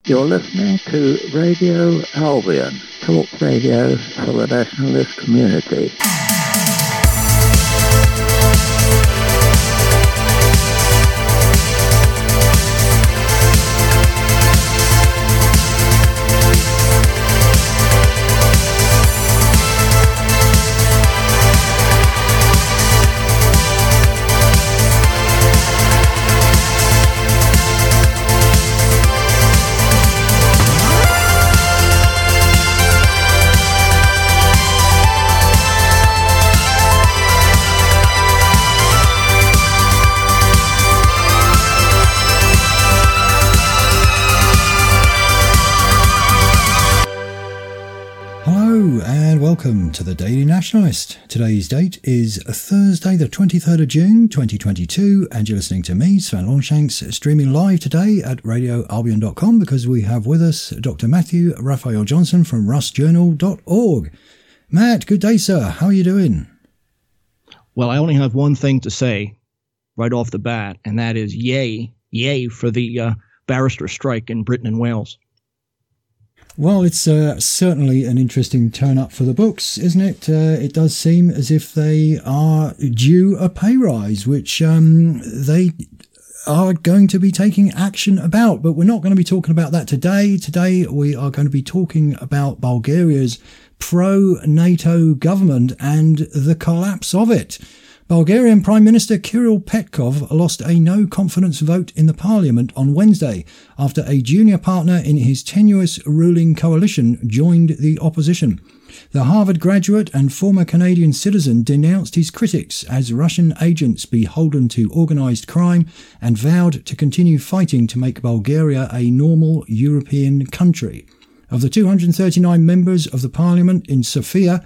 You're listening to Radio Albion, talk radio for the nationalist community. Welcome to the Daily Nationalist. Today's date is Thursday the 23rd of June 2022 and you're listening to me, Sven Longshanks, streaming live today at radioalbion.com because we have with us Dr. Matthew Raphael Johnson from rustjournal.org. Matt, good day sir, how are you doing? Well, I only have one thing to say right off the bat, and that is yay for the barrister strike in Britain and Wales. Well, it's certainly an interesting turn-up for the books, isn't it? It does seem as if they are due a pay rise, which they are going to be taking action about. But we're not going to be talking about that today. Today, we are going to be talking about Bulgaria's pro-NATO government and the collapse of it. Bulgarian Prime Minister Kirill Petkov lost a no-confidence vote in the parliament on Wednesday after a junior partner in his tenuous ruling coalition joined the opposition. The Harvard graduate and former Canadian citizen denounced his critics as Russian agents beholden to organised crime and vowed to continue fighting to make Bulgaria a normal European country. Of the 239 members of the parliament in Sofia,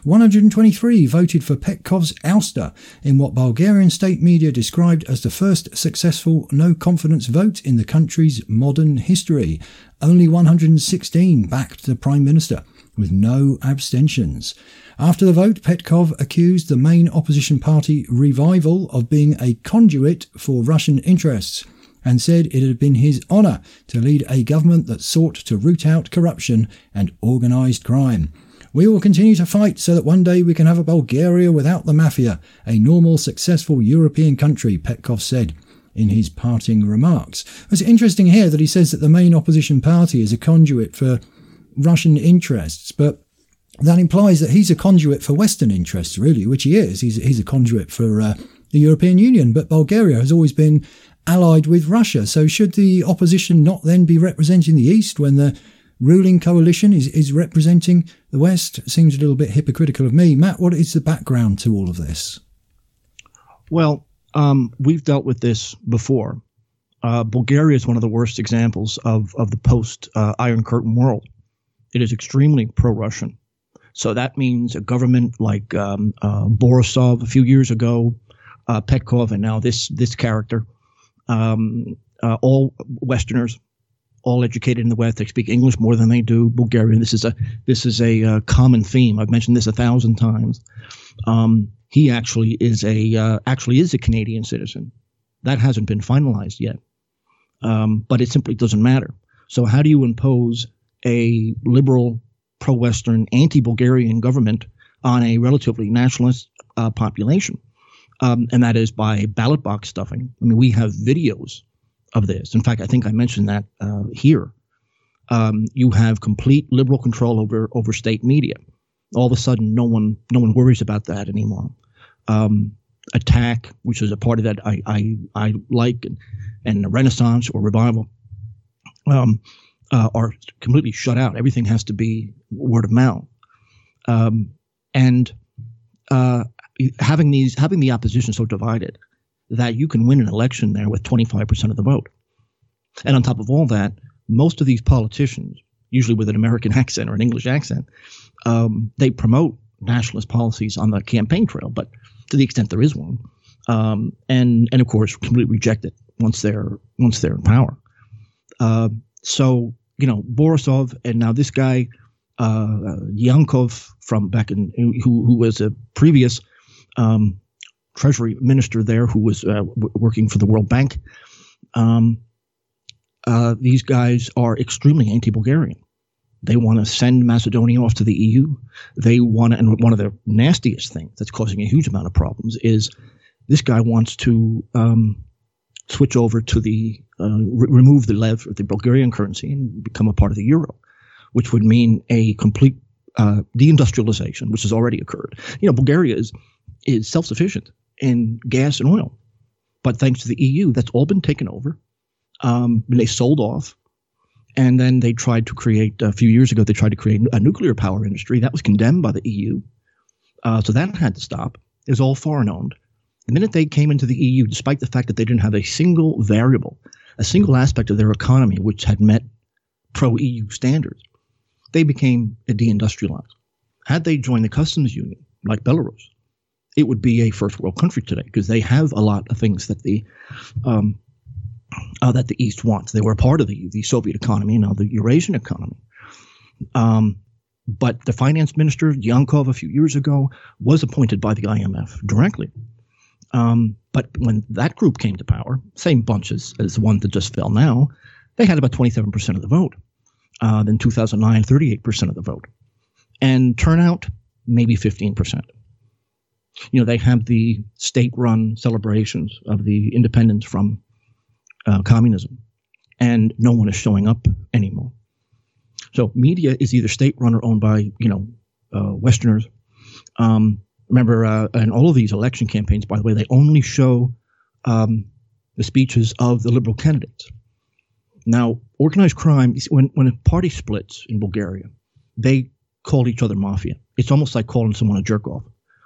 123 voted for Petkov's ouster in what Bulgarian state media described as the first successful no-confidence vote in the country's modern history. Only 116 backed the Prime Minister, with no abstentions. After the vote, Petkov accused the main opposition party Revival of being a conduit for Russian interests and said it had been his honour to lead a government that sought to root out corruption and organised crime. We will continue to fight so that one day we can have a Bulgaria without the mafia, a normal, successful European country, Petkov said in his parting remarks. It's interesting here that he says that the main opposition party is a conduit for Russian interests, but that implies that he's a conduit for Western interests, really, which he is. He's a conduit for the European Union, but Bulgaria has always been allied with Russia. So should the opposition not then be representing the East when the ruling coalition is representing the West? Seems a little bit hypocritical of me. Matt, what is the background to all of this? Well, we've dealt with this before. Bulgaria is one of the worst examples of the post-Iron Curtain world. It is extremely pro-Russian. So that means a government like Borisov a few years ago, Petkov, and now this character, all Westerners, all educated in the West. They speak English more than they do Bulgarian. This is a common theme. I've mentioned this 1,000 times. He actually is a Canadian citizen. That hasn't been finalized yet, but it simply doesn't matter. So how do you impose a liberal, pro-Western, anti-Bulgarian government on a relatively nationalist population? And that is by ballot box stuffing. I mean, we have videos of this. In fact, I think I mentioned that here. You have complete liberal control over state media. All of a sudden, no one worries about that anymore. Attack, which is a party that I like, and Renaissance or Revival are completely shut out. Everything has to be word of mouth, and having the opposition so divided that you can win an election there with 25% of the vote. And on top of all that, most of these politicians, usually with an American accent or an English accent, they promote nationalist policies on the campaign trail, but to the extent there is one, and of course completely reject it once they're in power. So Borisov and now this guy Yankov from back in who was a previous Treasury minister there who was working for the World Bank. these guys are extremely anti-Bulgarian. They want to send Macedonia off to the EU. They want to, and one of the nastiest things that's causing a huge amount of problems is this guy wants to switch over to the remove the lev, or the Bulgarian currency, and become a part of the euro, which would mean a complete deindustrialization, which has already occurred. Bulgaria is self-sufficient in gas and oil, but thanks to the EU, that's all been taken over. They sold off, and then they tried to create a few years ago. They tried to create a nuclear power industry that was condemned by the EU, so that had to stop. It was all foreign owned. The minute they came into the EU, despite the fact that they didn't have a single variable, a single aspect of their economy which had met pro-EU standards, they became deindustrialized. Had they joined the customs union, like Belarus, it would be a first world country today, because they have a lot of things that the East wants. They were a part of the Soviet economy, now the Eurasian economy. But the finance minister, Yankov, a few years ago, was appointed by the IMF directly. But when that group came to power, same bunch as the one that just fell now, they had about 27% of the vote. Then 2009, 38% of the vote. And turnout, maybe 15%. They have the state-run celebrations of the independence from communism, and no one is showing up anymore. So media is either state-run or owned by, Westerners. Remember, in all of these election campaigns, by the way, they only show the speeches of the liberal candidates. Now, organized crime, when a party splits in Bulgaria, they call each other mafia. It's almost like calling someone a jerk-off.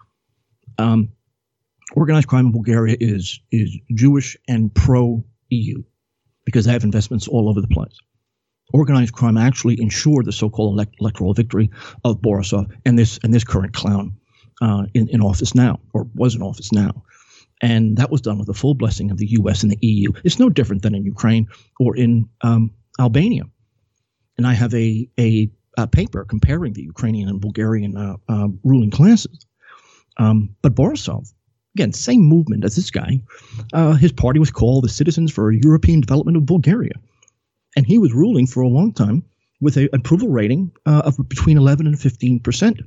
Organized crime in Bulgaria is Jewish and pro-EU because they have investments all over the place. Organized crime actually ensured the so-called electoral victory of Borisov and this current clown in office now, or was in office now. And that was done with the full blessing of the U.S. and the EU. It's no different than in Ukraine or in Albania. And I have a paper comparing the Ukrainian and Bulgarian ruling classes. But Borisov, again, same movement as this guy. His party was called the Citizens for European Development of Bulgaria. And he was ruling for a long time with an approval rating of between 11 and 15%.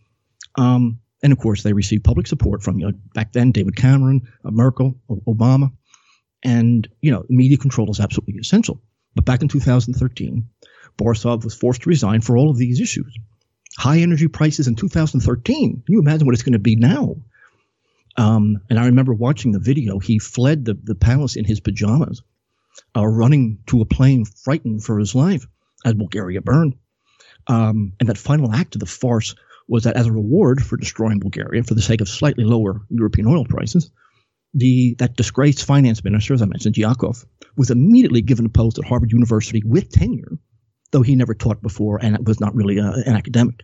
And, of course, they received public support from, back then, David Cameron, Merkel, Obama. And, media control is absolutely essential. But back in 2013, Borisov was forced to resign for all of these issues. High energy prices in 2013. Can you imagine what it's going to be now? And I remember watching the video. He fled the palace in his pajamas, running to a plane, frightened for his life, as Bulgaria burned. And that final act of the farce was that as a reward for destroying Bulgaria for the sake of slightly lower European oil prices, that disgraced finance minister, as I mentioned, Yakov, was immediately given a post at Harvard University with tenure, though he never taught before and was not really an academic.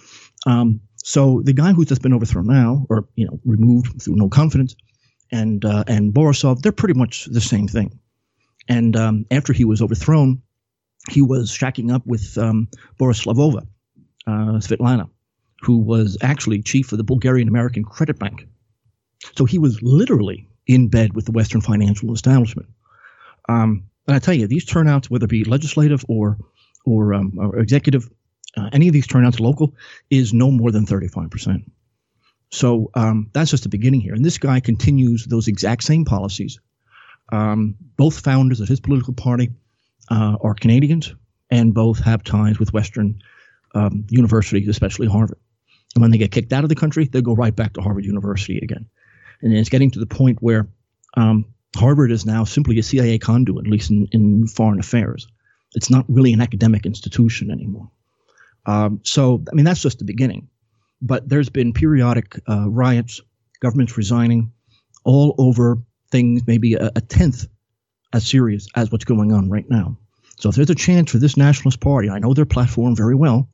So the guy who's just been overthrown now, or removed through no confidence, and Borisov, they're pretty much the same thing. And after he was overthrown, he was shacking up with Borislavova, Svetlana, who was actually chief of the Bulgarian American Credit Bank. So he was literally in bed with the Western financial establishment. And I tell you, these turnouts, whether it be legislative or executive, any of these turnouts local, is no more than 35%. So that's just the beginning here. And this guy continues those exact same policies. Both founders of his political party are Canadians, and both have ties with Western universities, especially Harvard. And when they get kicked out of the country, they go right back to Harvard University again. And it's getting to the point where Harvard is now simply a CIA conduit, at least in foreign affairs. It's not really an academic institution anymore. So, that's just the beginning. But there's been periodic riots, governments resigning, all over things maybe a tenth as serious as what's going on right now. So if there's a chance for this nationalist party, I know their platform very well,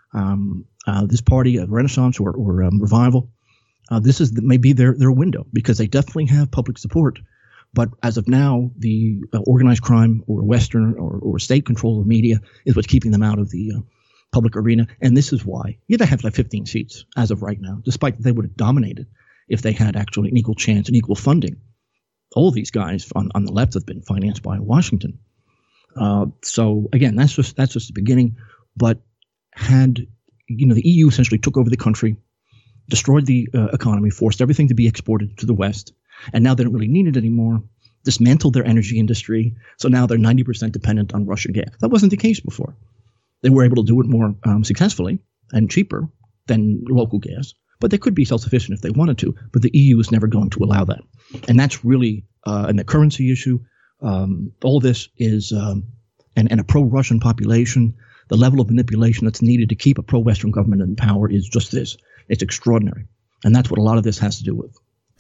this party, Renaissance or Revival, this is maybe their window, because they definitely have public support. But as of now, the organized crime or Western or state control of media is what's keeping them out of the public arena. And this is why. They have like 15 seats as of right now, despite that they would have dominated if they had actually an equal chance and equal funding. All of these guys on the left have been financed by Washington. So again, that's just the beginning. But had the EU essentially took over the country, destroyed the economy, forced everything to be exported to the West, and now they don't really need it anymore. Dismantled their energy industry, so now they're 90% dependent on Russian gas. That wasn't the case before. They were able to do it more successfully and cheaper than local gas, but they could be self-sufficient if they wanted to. But the EU is never going to allow that, and that's really and the currency issue. All this is and a pro-Russian population. The level of manipulation that's needed to keep a pro-Western government in power is just this. It's extraordinary, and that's what a lot of this has to do with.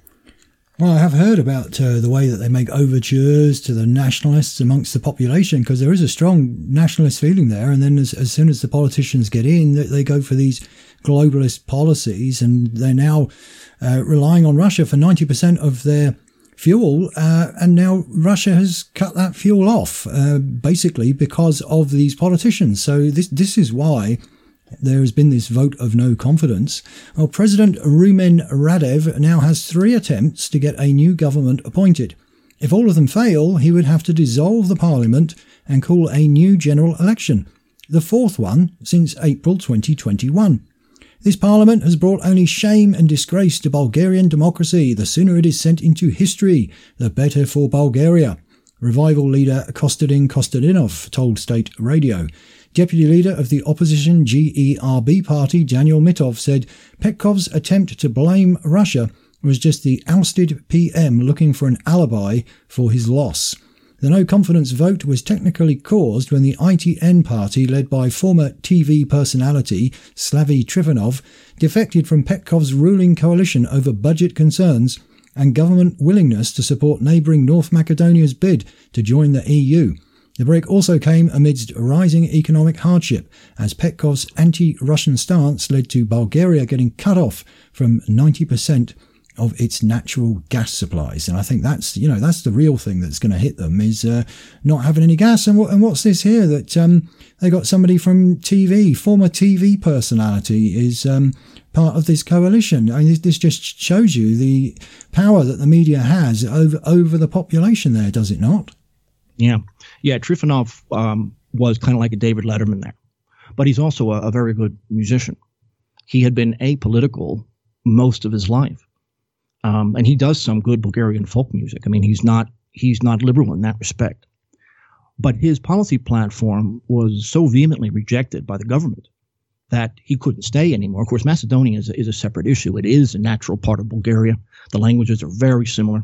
Well, I have heard about the way that they make overtures to the nationalists amongst the population, because there is a strong nationalist feeling there. And then as soon as the politicians get in, they go for these globalist policies, and they're now relying on Russia for 90% of their fuel. And now Russia has cut that fuel off, basically because of these politicians. So this is why there has been this vote of no confidence. Well, President Rumen Radev now has 3 attempts to get a new government appointed. If all of them fail, he would have to dissolve the parliament and call a new general election, the 4th one since April 2021. This parliament has brought only shame and disgrace to Bulgarian democracy. The sooner it is sent into history, the better for Bulgaria, Revival leader Kostadin Kostadinov told State Radio. Deputy leader of the opposition GERB party, Daniel Mitov, said Petkov's attempt to blame Russia was just the ousted PM looking for an alibi for his loss. The no-confidence vote was technically caused when the ITN party, led by former TV personality Slavy Trifonov, defected from Petkov's ruling coalition over budget concerns and government willingness to support neighbouring North Macedonia's bid to join the EU. The break also came amidst rising economic hardship, as Petkov's anti-Russian stance led to Bulgaria getting cut off from 90% of its natural gas supplies. And I think that's the real thing that's going to hit them, is not having any gas. And what's this here? That they got somebody from TV, former TV personality, is part of this coalition. I mean, this just shows you the power that the media has over the population there, does it not? Yeah, Trifonov was kind of like a David Letterman there. But he's also a very good musician. He had been apolitical most of his life. And he does some good Bulgarian folk music. I mean, he's not liberal in that respect. But his policy platform was so vehemently rejected by the government that he couldn't stay anymore. Of course, Macedonia is a separate issue. It is a natural part of Bulgaria. The languages are very similar.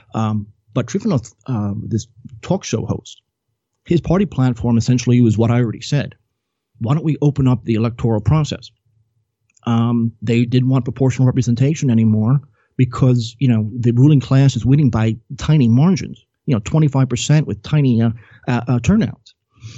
But Trifonov, this talk show host, his party platform essentially was what I already said. Why don't we open up the electoral process? They didn't want proportional representation anymore because, the ruling class is winning by tiny margins, 25% with tiny turnouts.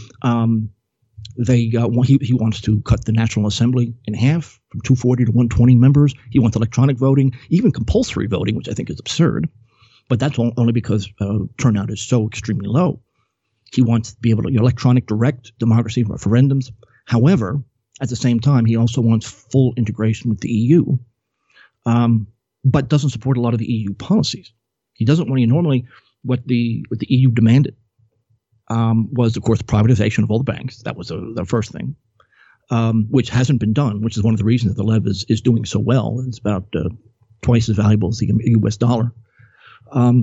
He wants to cut the National Assembly in half from 240 to 120 members. He wants electronic voting, even compulsory voting, which I think is absurd. But that's only because turnout is so extremely low. He wants to be able to electronic direct democracy referendums. However, at the same time, he also wants full integration with the EU, but doesn't support a lot of the EU policies. He doesn't want to normally what the EU demanded was, of course, the privatization of all the banks. That was the first thing, which hasn't been done, which is one of the reasons that the lev is doing so well. It's about twice as valuable as the U.S. dollar. And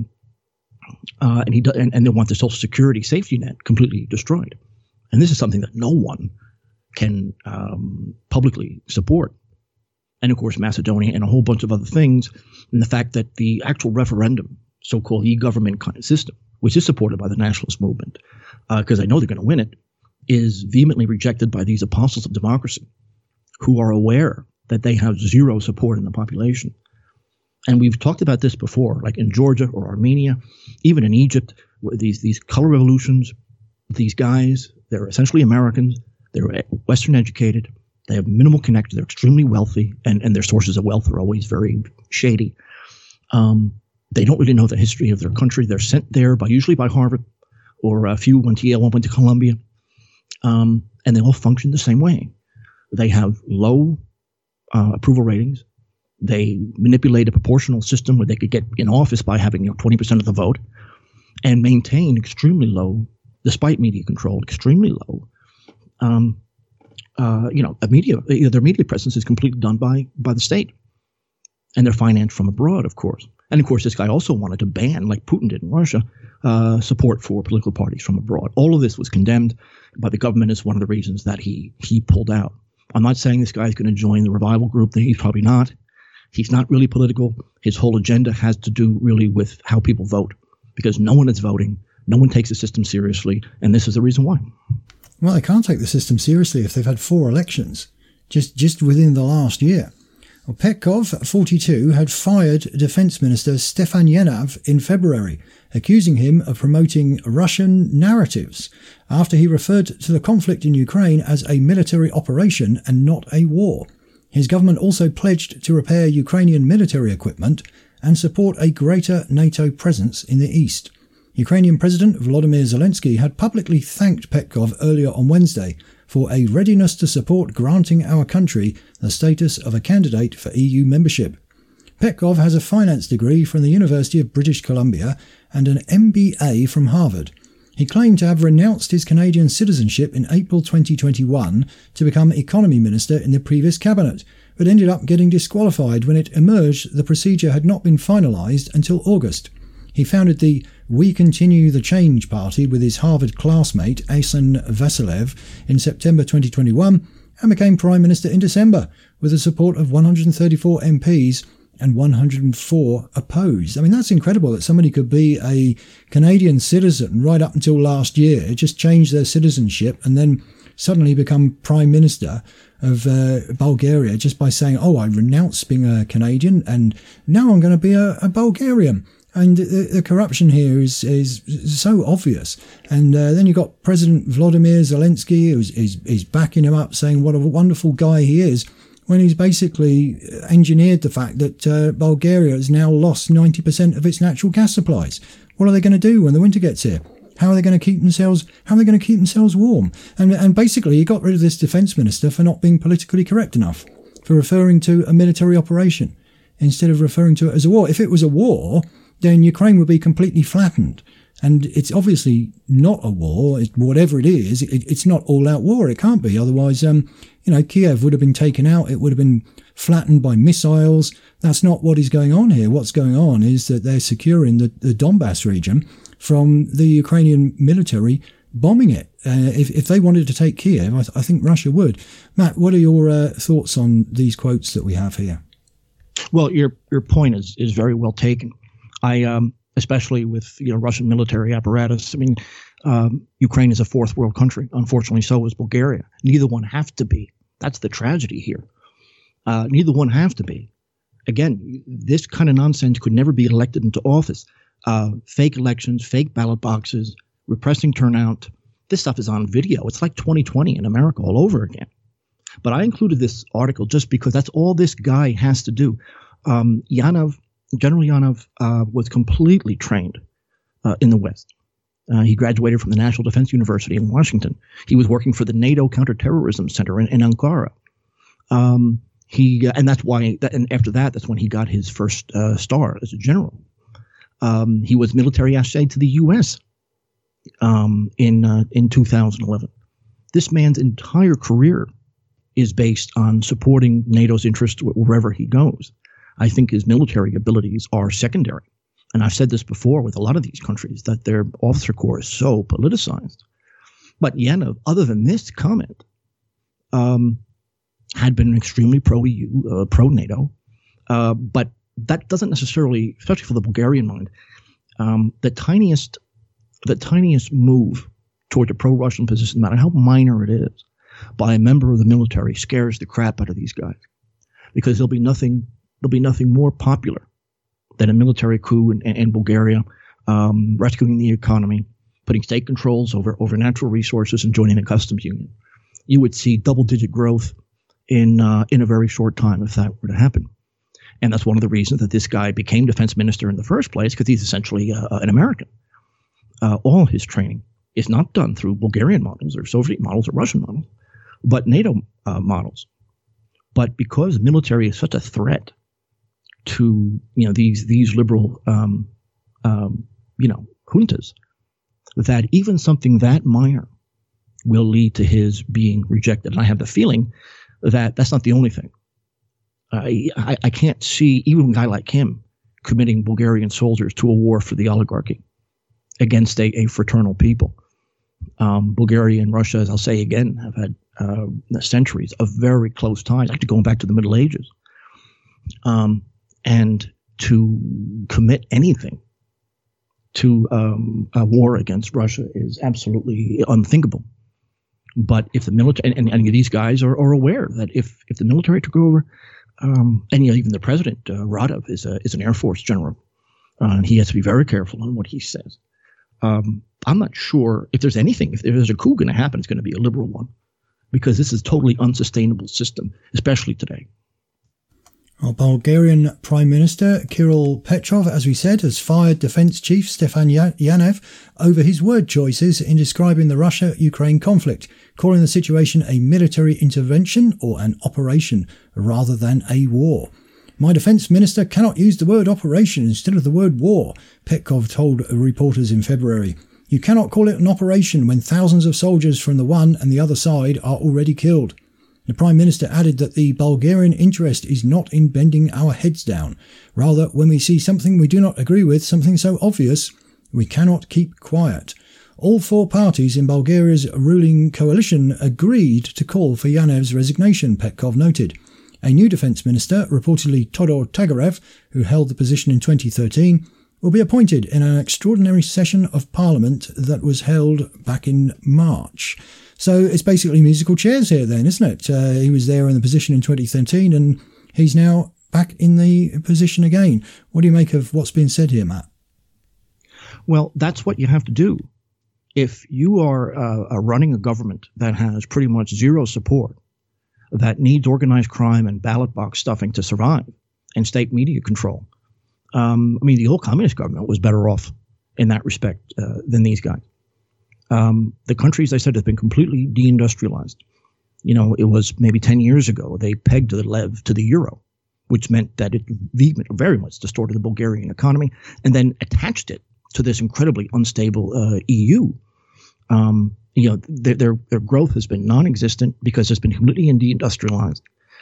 they want the Social Security safety net completely destroyed. And this is something that no one can publicly support. And of course, Macedonia and a whole bunch of other things. And the fact that the actual referendum, so-called e-government kind of system, which is supported by the nationalist movement, because I know they're going to win it, is vehemently rejected by these apostles of democracy who are aware that they have zero support in the population. And we've talked about this before, like in Georgia or Armenia, even in Egypt, these color revolutions, these guys, they're essentially Americans, they're Western educated, they have minimal connection, they're extremely wealthy, and their sources of wealth are always very shady. They don't really know the history of their country. They're sent there usually by Harvard, or a few went to Yale, one went to Columbia, and they all function the same way. They have low approval ratings. They manipulate a proportional system where they could get in office by having 20% of the vote, and maintain extremely low despite media control, extremely low. Their media presence is completely done by the state, and they're financed from abroad, of course. And of course, this guy also wanted to ban, like Putin did in Russia, support for political parties from abroad. All of this was condemned by the government as one of the reasons that he pulled out. I'm not saying this guy's going to join the revival group. He's probably not. He's not really political. His whole agenda has to do really with how people vote, because no one is voting. No one takes the system seriously, and this is the reason why. Well, they can't take the system seriously if they've had 4 elections just within the last year. Well, Petkov, 42, had fired Defence Minister Stefan Yenav in February, accusing him of promoting Russian narratives after he referred to the conflict in Ukraine as a military operation and not a war. His government also pledged to repair Ukrainian military equipment and support a greater NATO presence in the east. Ukrainian President Volodymyr Zelensky had publicly thanked Petkov earlier on Wednesday for a readiness to support granting our country the status of a candidate for EU membership. Petkov has a finance degree from the University of British Columbia and an MBA from Harvard. He claimed to have renounced his Canadian citizenship in April 2021 to become economy minister in the previous cabinet, but ended up getting disqualified when it emerged the procedure had not been finalised until August. He founded the We Continue the Change party with his Harvard classmate Asen Vasilev in September 2021 and became Prime Minister in December with the support of 134 MPs and 104 opposed. I mean, that's incredible that somebody could be a Canadian citizen right up until last year, just change their citizenship and then suddenly become Prime Minister of Bulgaria just by saying, oh, I renounce being a Canadian and now I'm going to be a Bulgarian. And the corruption here is so obvious. And then you've got President Volodymyr Zelensky, who's backing him up, saying what a wonderful guy he is, when he's basically engineered the fact that Bulgaria has now lost 90% of its natural gas supplies. What are they going to do when the winter gets here? How are they going to keep themselves warm? And basically, he got rid of this defence minister for not being politically correct enough, for referring to a military operation instead of referring to it as a war. If it was a war, then Ukraine would be completely flattened. And it's obviously not a war. Whatever it is, it's not all-out war. It can't be. Otherwise, Kiev would have been taken out. It would have been flattened by missiles. That's not what is going on here. What's going on is that they're securing the Donbass region from the Ukrainian military bombing it. If they wanted to take Kiev, I think Russia would. Matt, what are your thoughts on these quotes that we have here? Well, your point is very well taken. Especially with Russian military apparatus. I mean, Ukraine is a fourth world country. Unfortunately, so is Bulgaria. Neither one have to be. That's the tragedy here. Neither one have to be. Again, this kind of nonsense could never be elected into office. Fake elections, fake ballot boxes, repressing turnout. This stuff is on video. It's like 2020 in America all over again. But I included this article just because that's all this guy has to do. General Yanov was completely trained in the West. He graduated from the National Defense University in Washington. He was working for the NATO Counterterrorism Center in Ankara. And that's why. And after that, that's when he got his first star as a general. He was military attaché to the U.S. In 2011. This man's entire career is based on supporting NATO's interests wherever he goes. I think his military abilities are secondary. And I've said this before with a lot of these countries, that their officer corps is so politicized. But Yanov, other than this comment, had been extremely pro-EU, pro-NATO. But that doesn't necessarily, especially for the Bulgarian mind, the tiniest move toward a pro-Russian position, no matter how minor it is, by a member of the military scares the crap out of these guys. Because there'll be nothing more popular than a military coup in Bulgaria, rescuing the economy, putting state controls over natural resources, and joining the customs union. You would see double-digit growth in a very short time if that were to happen. And that's one of the reasons that this guy became defense minister in the first place, because he's essentially an American. All his training is not done through Bulgarian models or Soviet models or Russian models, but NATO models. But because military is such a threat to these liberal juntas, that even something that minor will lead to his being rejected. And I have the feeling that that's not the only thing. I can't see even a guy like him committing Bulgarian soldiers to a war for the oligarchy against a fraternal people. Bulgaria and Russia, as I'll say again, have had centuries of very close ties, actually going back to the Middle Ages. And to commit anything to a war against Russia is absolutely unthinkable. But if the military, and these guys are aware that if the military took over, and even the president, Radov, is an Air Force general, and he has to be very careful on what he says. I'm not sure if there's anything, if there's a coup going to happen, it's going to be a liberal one, because this is a totally unsustainable system, especially today. Our Bulgarian Prime Minister, Kirill Petrov, as we said, has fired Defence Chief Stefan Yanev over his word choices in describing the Russia-Ukraine conflict, calling the situation a military intervention or an operation rather than a war. My Defence Minister cannot use the word operation instead of the word war, Petkov told reporters in February. You cannot call it an operation when thousands of soldiers from the one and the other side are already killed. The Prime Minister added that the Bulgarian interest is not in bending our heads down. Rather, when we see something we do not agree with, something so obvious, we cannot keep quiet. All four parties in Bulgaria's ruling coalition agreed to call for Yanev's resignation, Petkov noted. A new defence minister, reportedly Todor Tagarev, who held the position in 2013, will be appointed in an extraordinary session of Parliament that was held back in March. So it's basically musical chairs here then, isn't it? He was there in the position in 2013 and he's now back in the position again. What do you make of what's been said here, Matt? Well, that's what you have to do. If you are running a government that has pretty much zero support, that needs organized crime and ballot box stuffing to survive, and state media control. The old communist government was better off in that respect than these guys. The country, as I said, has been completely deindustrialized. It was maybe 10 years ago, they pegged the lev to the euro, which meant that it very much distorted the Bulgarian economy, and then attached it to this incredibly unstable EU. Their growth has been non-existent because it's been completely deindustrialized.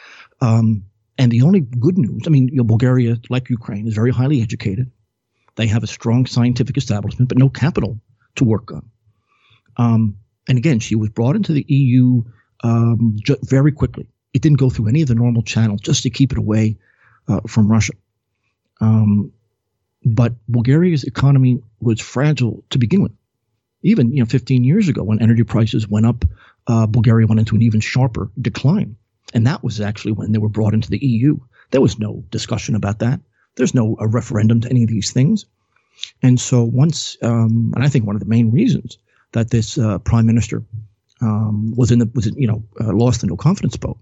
And the only good news, Bulgaria, like Ukraine, is very highly educated. They have a strong scientific establishment, but no capital to work on. And again, she was brought into the EU very quickly. It didn't go through any of the normal channels just to keep it away from Russia. But Bulgaria's economy was fragile to begin with. Even 15 years ago, when energy prices went up, Bulgaria went into an even sharper decline. And that was actually when they were brought into the EU. There was no discussion about that. There's no referendum to any of these things. And so once, and I think one of the main reasons that this prime minister lost the no confidence vote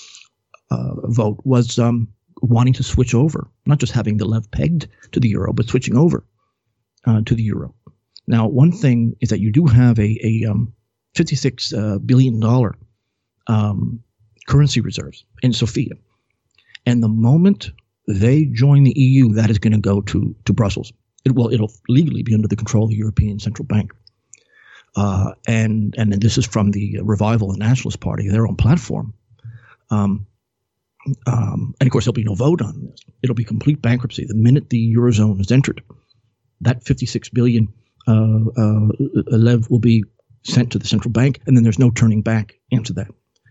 was wanting to switch over, not just having the lev pegged to the euro, but switching over to the euro. Now, one thing is that you do have a $56 billion currency reserves in Sofia. And the moment they join the EU, that is going to go to Brussels. It'll legally be under the control of the European Central Bank. And this is from the Revival and Nationalist Party, their own platform. And of course, there'll be no vote on this. It'll be complete bankruptcy the minute the Eurozone is entered. That 56 billion lev will be sent to the central bank, and then there's no turning back into that.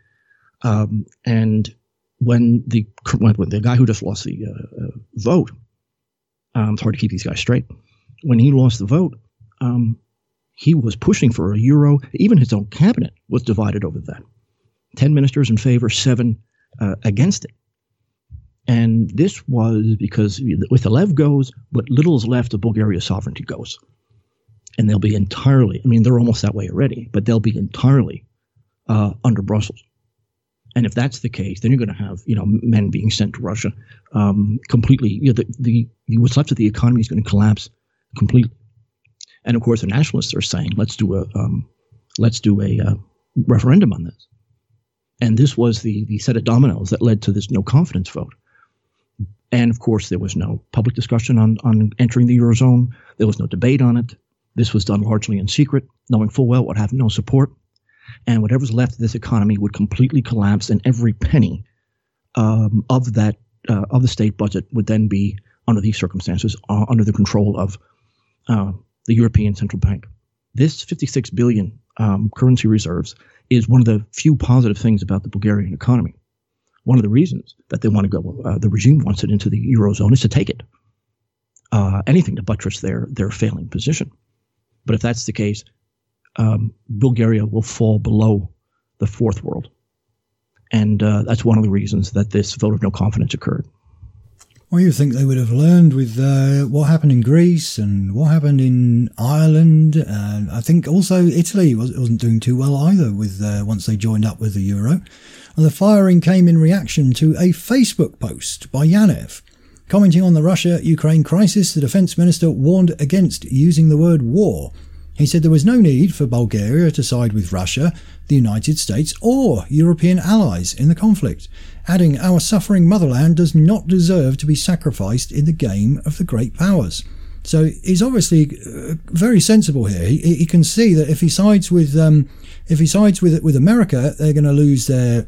And when the guy who just lost the vote, it's hard to keep these guys straight. When he lost the vote, he was pushing for a euro. Even his own cabinet was divided over that. 10 ministers in favor, 7 against it. And this was because with the lev goes, what little is left of Bulgaria's sovereignty goes. And they'll be entirely, they're almost that way already, but they'll be entirely under Brussels. And if that's the case, then you're going to have, men being sent to Russia completely. The what's left of the economy is going to collapse completely. And of course, the nationalists are saying, let's do a referendum on this. And this was the set of dominoes that led to this no confidence vote. And of course, there was no public discussion on entering the Eurozone. There was no debate on it. This was done largely in secret, knowing full well it would have no support, and whatever's left of this economy would completely collapse, and every penny of the state budget would then be, under these circumstances, under the control of the European Central Bank. This 56 billion currency reserves is one of the few positive things about the Bulgarian economy. One of the reasons that they want to go, the regime wants it into the Eurozone, is to take it. Anything to buttress their failing position. But if that's the case, Bulgaria will fall below the fourth world. And that's one of the reasons that this vote of no confidence occurred. Well, you think they would have learned with what happened in Greece and what happened in Ireland. I think also Italy wasn't doing too well either with once they joined up with the euro. And the firing came in reaction to a Facebook post by Yanev. Commenting on the Russia-Ukraine crisis, the defence minister warned against using the word war. He said there was no need for Bulgaria to side with Russia, the United States or European allies in the conflict, adding, "Our suffering motherland does not deserve to be sacrificed in the game of the great powers." So he's obviously very sensible here. He can see that if he sides with America, they're going to lose their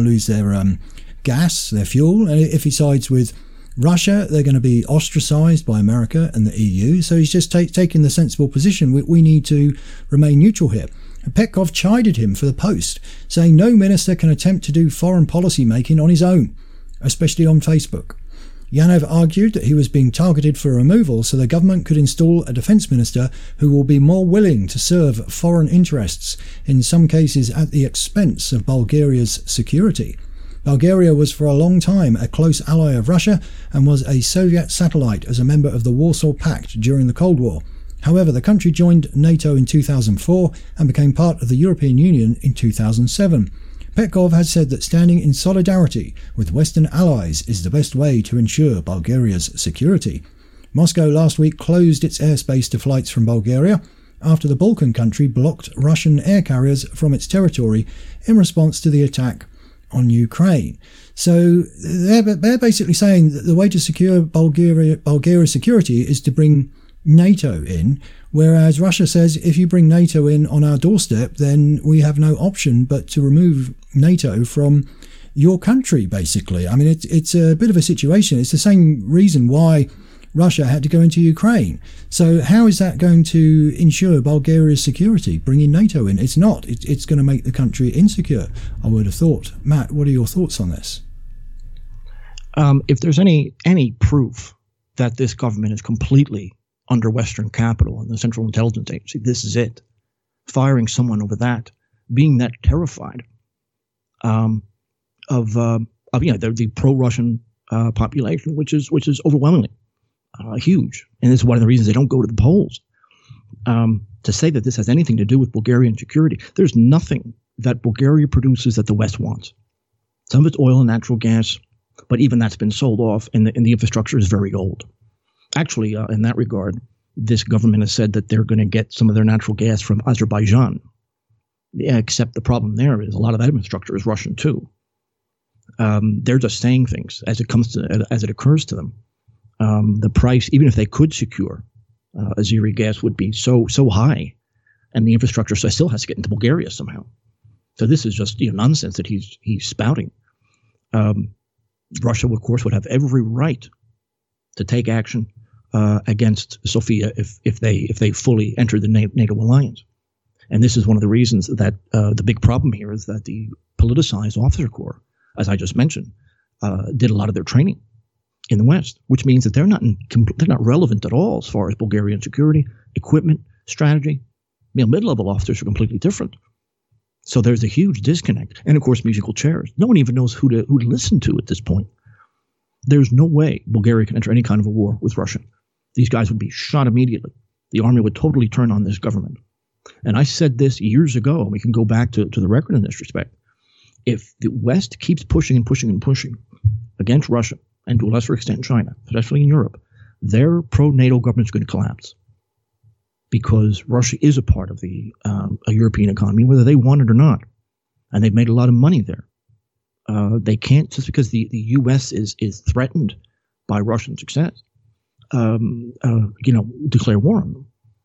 gas, their fuel, and if he sides with Russia, they're going to be ostracized by America and the EU. So he's just taking the sensible position. We need to remain neutral here. And Petkov chided him for the post, saying no minister can attempt to do foreign policy making on his own, especially on Facebook. Yanev argued that he was being targeted for removal so the government could install a defence minister who will be more willing to serve foreign interests, in some cases at the expense of Bulgaria's security. Bulgaria was for a long time a close ally of Russia and was a Soviet satellite as a member of the Warsaw Pact during the Cold War. However, the country joined NATO in 2004 and became part of the European Union in 2007. Petkov has said that standing in solidarity with Western allies is the best way to ensure Bulgaria's security. Moscow last week closed its airspace to flights from Bulgaria after the Balkan country blocked Russian air carriers from its territory in response to the attack on Ukraine. So they're basically saying that the way to secure Bulgaria's security is to bring NATO in, whereas Russia says if you bring NATO in on our doorstep, then we have no option but to remove NATO from your country, basically. I mean, it's a bit of a situation. It's the same reason why Russia had to go into Ukraine. So how is that going to ensure Bulgaria's security, bringing NATO in? It's not. It's going to make the country insecure, I would have thought. Matt, what are your thoughts on this? If there's any proof that this government is completely under Western capital and the Central Intelligence Agency, this is it. Firing someone over that, being that terrified of the pro-Russian population, which is overwhelmingly huge, and this is one of the reasons they don't go to the polls. To say that this has anything to do with Bulgarian security, there's nothing that Bulgaria produces that the West wants. Some of it's oil and natural gas, but even that's been sold off, and the infrastructure is very old. Actually, in that regard, this government has said that they're going to get some of their natural gas from Azerbaijan. Yeah, except the problem there is a lot of that infrastructure is Russian too. They're just saying things as it occurs to them. The price, even if they could secure Azeri gas, would be so high, and the infrastructure still has to get into Bulgaria somehow. So this is just nonsense that he's spouting. Russia, of course, would have every right to take action against Sofia if they fully enter the NATO alliance. And this is one of the reasons that the big problem here is that the politicized officer corps, as I just mentioned, did a lot of their training in the West, which means that they're not relevant at all as far as Bulgarian security, equipment, strategy. Mid-level officers are completely different. So there's a huge disconnect. And, of course, musical chairs. No one even knows who to listen to at this point. There's no way Bulgaria can enter any kind of a war with Russia. These guys would be shot immediately. The army would totally turn on this government. And I said this years ago, and we can go back to the record in this respect. If the West keeps pushing and pushing and pushing against Russia, and to a lesser extent China, especially in Europe, their pro-NATO government is going to collapse. Because Russia is a part of a European economy, whether they want it or not. And they've made a lot of money there. They can't, just because the U.S. is threatened by Russian success, declare war on them.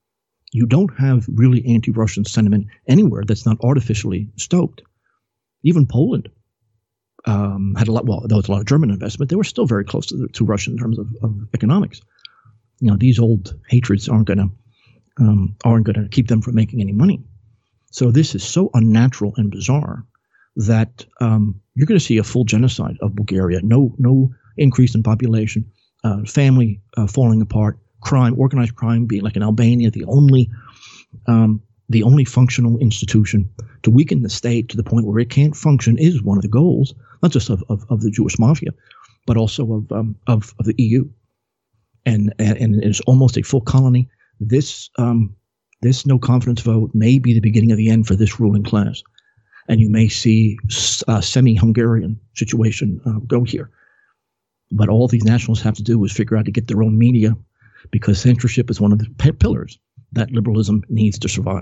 you don't have really anti-Russian sentiment anywhere that's not artificially stoked. Even Poland had a lot. Well, there was a lot of German investment. They were still very close to Russia in terms of economics. These old hatreds aren't going to keep them from making any money. So this is so unnatural and bizarre that you're going to see a full genocide of Bulgaria. No increase in population, family falling apart, crime, organized crime being like in Albania, the only functional institution to weaken the state to the point where it can't function is one of the goals, not just of the Jewish mafia, but also of the EU. And it's almost a full colony. This no confidence vote may be the beginning of the end for this ruling class. And you may see a semi-Hungarian situation go here. But all these nationalists have to do is figure out to get their own media, because censorship is one of the pillars that liberalism needs to survive.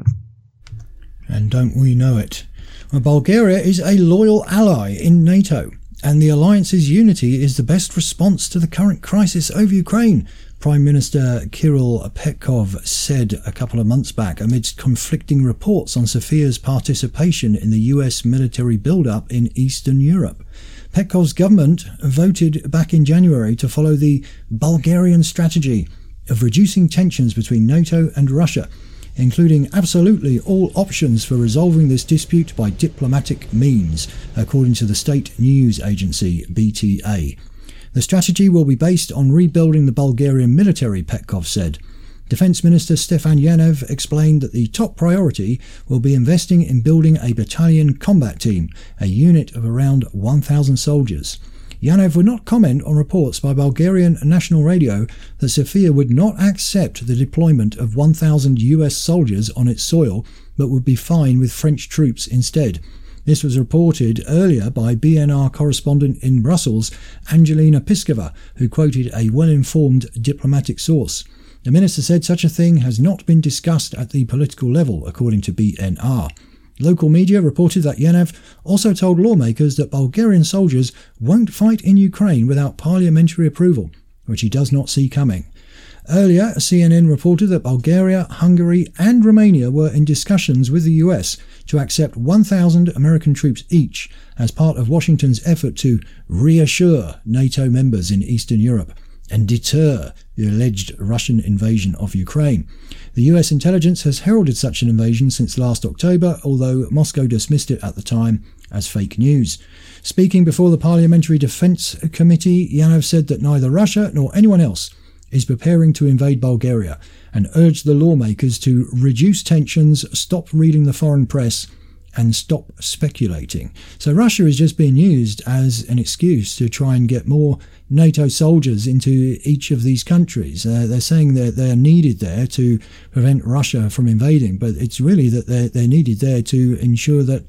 And don't we know it? Well, Bulgaria is a loyal ally in NATO, and the alliance's unity is the best response to the current crisis over Ukraine, Prime Minister Kirill Petkov said a couple of months back amidst conflicting reports on Sofia's participation in the US military build-up in Eastern Europe. Petkov's government voted back in January to follow the Bulgarian strategy of reducing tensions between NATO and Russia, including absolutely all options for resolving this dispute by diplomatic means, according to the state news agency BTA. The strategy will be based on rebuilding the Bulgarian military, Petkov said. Defence Minister Stefan Yanev explained that the top priority will be investing in building a battalion combat team, a unit of around 1,000 soldiers. Yanev would not comment on reports by Bulgarian national radio that Sofia would not accept the deployment of 1,000 US soldiers on its soil, but would be fine with French troops instead. This was reported earlier by BNR correspondent in Brussels, Angelina Piskova, who quoted a well-informed diplomatic source. The minister said such a thing has not been discussed at the political level, according to BNR. Local media reported that Yanev also told lawmakers that Bulgarian soldiers won't fight in Ukraine without parliamentary approval, which he does not see coming. Earlier, CNN reported that Bulgaria, Hungary and Romania were in discussions with the US to accept 1,000 American troops each as part of Washington's effort to reassure NATO members in Eastern Europe and deter the alleged Russian invasion of Ukraine. The US intelligence has heralded such an invasion since last October, although Moscow dismissed it at the time as fake news. Speaking before the Parliamentary Defence Committee, Yanev said that neither Russia nor anyone else is preparing to invade Bulgaria and urged the lawmakers to reduce tensions, stop reading the foreign press and stop speculating. So Russia is just being used as an excuse to try and get more NATO soldiers into each of these countries. They're saying that they're needed there to prevent Russia from invading, but it's really that they're needed there to ensure that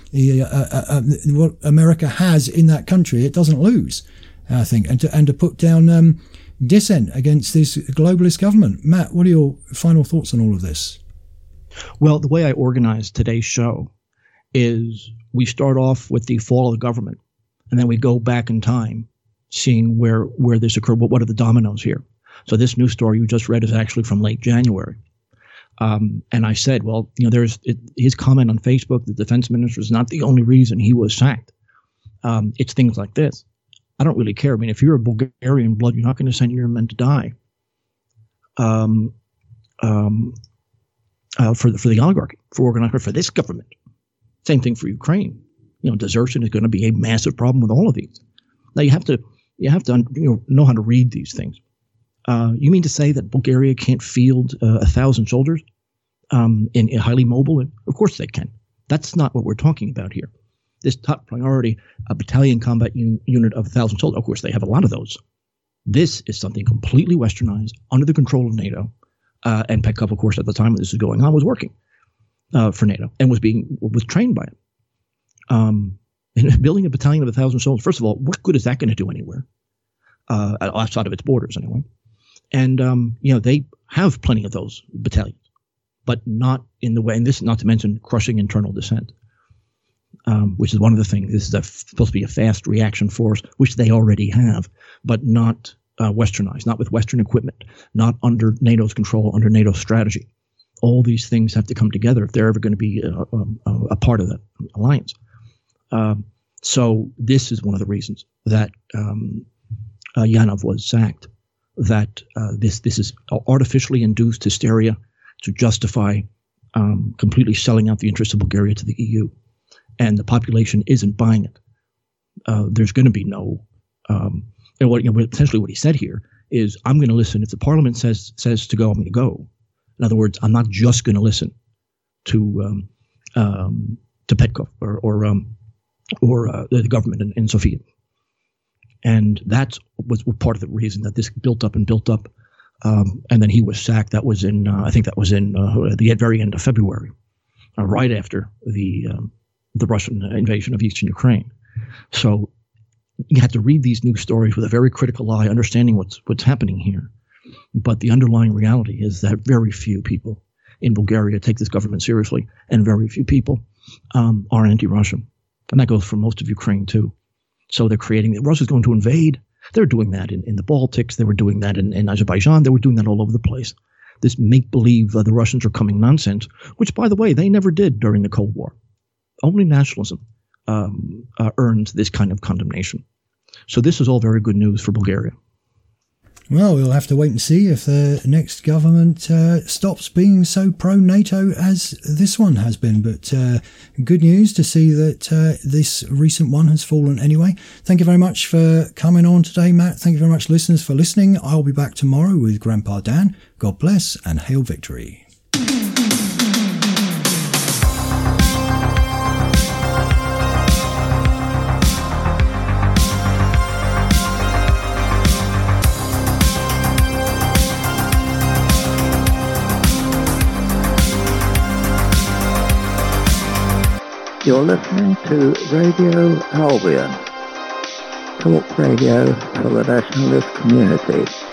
what America has in that country, it doesn't lose, I think, and to put down dissent against this globalist government. Matt, what are your final thoughts on all of this? Well, the way I organized today's show is we start off with the fall of the government, and then we go back in time, seeing where this occurred. What are the dominoes here? So this news story you just read is actually from late January. And I said, well, there's his comment on Facebook, the defense minister, is not the only reason he was sacked. It's things like this. I don't really care. I mean, if you're a Bulgarian blood, you're not going to send your men to die for the oligarchy, for organized, for this government. Same thing for Ukraine. Desertion is going to be a massive problem with all of these. Now you have to know how to read these things. You mean to say that Bulgaria can't field 1,000 soldiers in highly mobile? Of course they can. That's not what we're talking about here. This top priority, a battalion combat unit of 1,000 soldiers. Of course, they have a lot of those. This is something completely westernized, under the control of NATO. And Petkov, of course, at the time when this was going on, was working for NATO and was trained by it. And building a battalion of 1,000 soldiers, first of all, what good is that going to do anywhere? Outside of its borders, anyway. And, they have plenty of those battalions, but not in the way, and this is not to mention crushing internal dissent. Which is one of the things. This is supposed to be a fast reaction force, which they already have, but not westernized, not with Western equipment, not under NATO's control, under NATO's strategy. All these things have to come together if they're ever going to be a part of that alliance. So this is one of the reasons that Yanov was sacked, that this is artificially induced hysteria to justify completely selling out the interests of Bulgaria to the EU. And the population isn't buying it. There's going to be no essentially what he said here is, I'm going to listen. If the parliament says to go, I'm going to go. In other words, I'm not just going to listen to Petkov or the government in Sofia. And that was part of the reason that this built up. And then he was sacked. That was in, I think that was in the very end of February, right after the Russian invasion of Eastern Ukraine. So you have to read these news stories with a very critical eye, understanding what's happening here. But the underlying reality is that very few people in Bulgaria take this government seriously, and very few people are anti-Russian. And that goes for most of Ukraine too. So they're creating, Russia's going to invade. They're doing that in the Baltics. They were doing that in Azerbaijan. They were doing that all over the place. This make-believe the Russians are coming nonsense, which, by the way, they never did during the Cold War. Only nationalism earned this kind of condemnation. So this is all very good news for Bulgaria. Well, we'll have to wait and see if the next government stops being so pro-NATO as this one has been. But good news to see that this recent one has fallen anyway. Thank you very much for coming on today, Matt. Thank you very much, listeners, for listening. I'll be back tomorrow with Grandpa Dan. God bless and hail victory. You're listening to Radio Albion, talk radio for the nationalist community.